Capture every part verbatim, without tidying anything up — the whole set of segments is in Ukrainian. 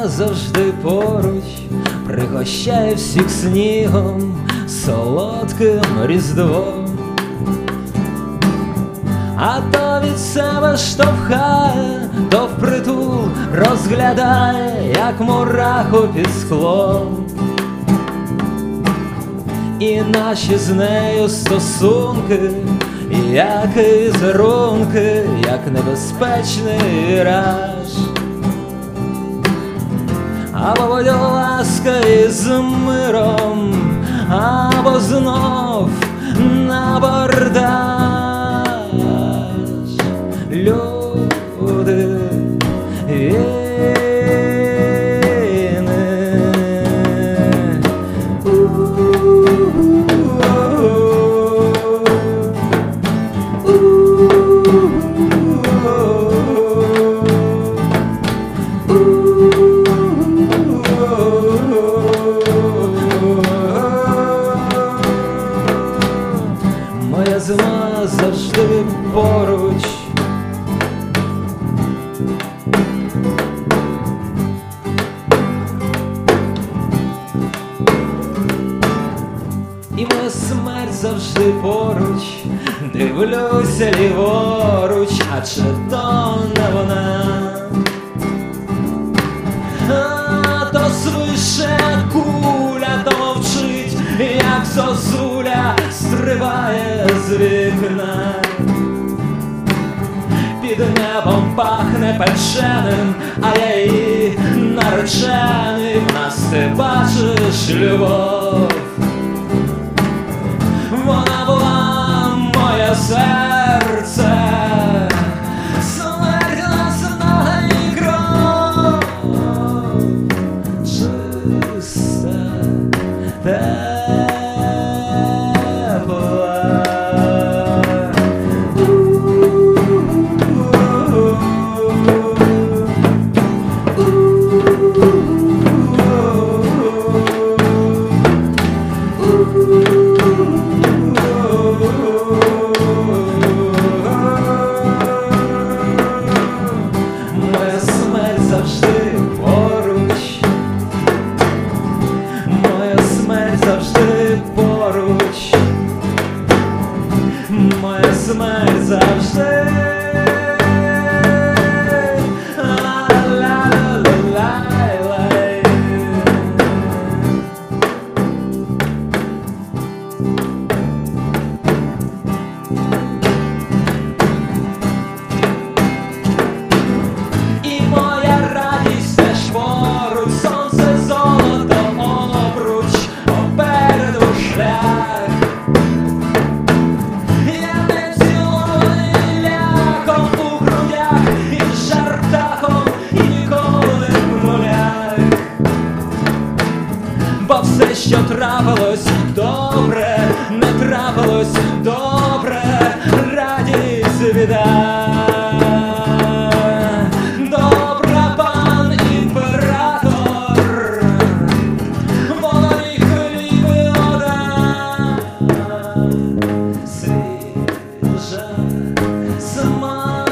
завжди поруч, пригощає всіх снігом, солодким Різдвом. А то від себе штовхає, то впритул розглядає, як мураху під склом. І наші з нею стосунки, як візерунки, як небезпечний міраж. Або будь ласка із миром, або знов на бордаж. Люди моя зима завжди поруч. І моя смерть завжди поруч, дивлюся ліворуч, а чи то не вона? А то свише куля, то мовчить, як зозуля стрибає з вікна. Під небом пахне печеним, а я її наречений. В нас ти бачиш любов. Вона була моє серце, смерть нас і кров, чиста, тепла. Моя смерть завжди поруч, моя смерть завжди поруч, моя смерть завжди. Бо все, що трапилось добре, не трапилось добре, радість віддай. Добра пан імператор, володі хліб і вода, свіжа, смачна.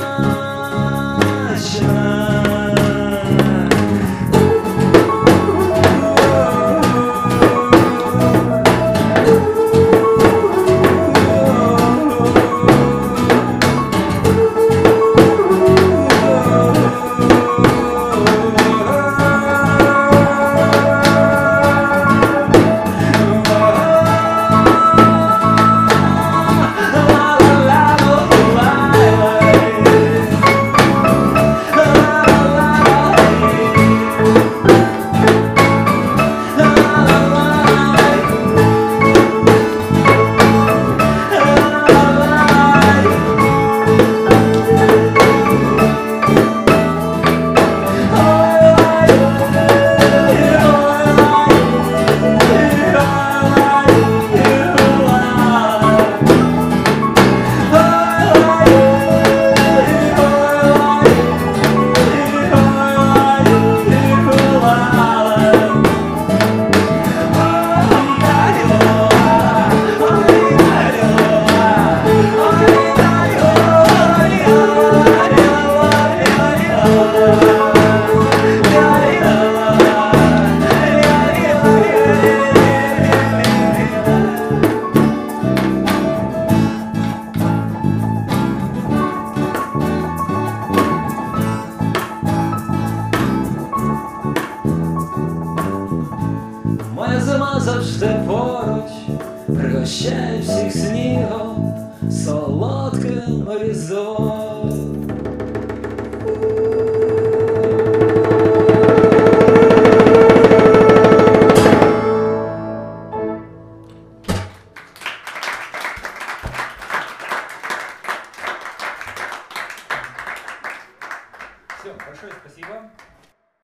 Все, большое спасибо.